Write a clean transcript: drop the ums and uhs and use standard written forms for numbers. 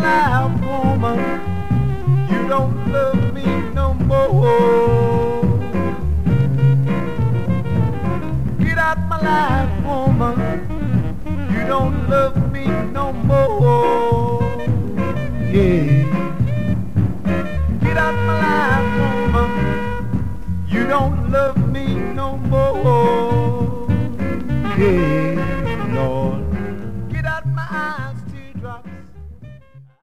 life, woman. You don't love me no more. Get out my life, woman. You don't love me no more. Yeah. Get out my life, woman. You don't love me no more.